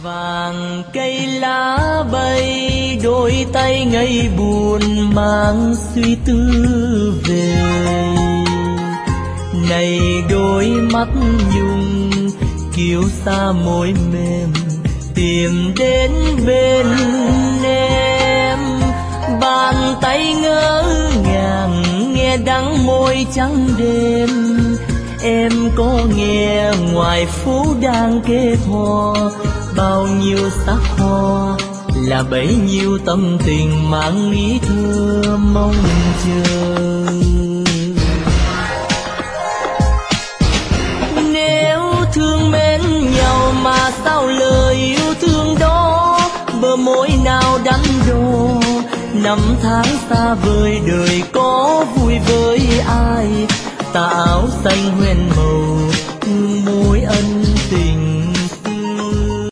Vàng cây lá bay, đôi tay ngây buồn mang suy tư về. Này đôi mắt nhung kiêu xa môi mềm, tìm đến bên em. Bàn tay ngỡ ngàng nghe đắng môi trắng đêm. Em có nghe ngoài phố đang kê hò, bao nhiêu sắc hoa là bấy nhiêu tâm tình mang ý thơ mong chờ. Nếu thương mến nhau mà sao lời yêu thương đó bờ môi nào đắn đo. Năm tháng xa vời đời có vui với ai, tà áo xanh hoen màu môi ân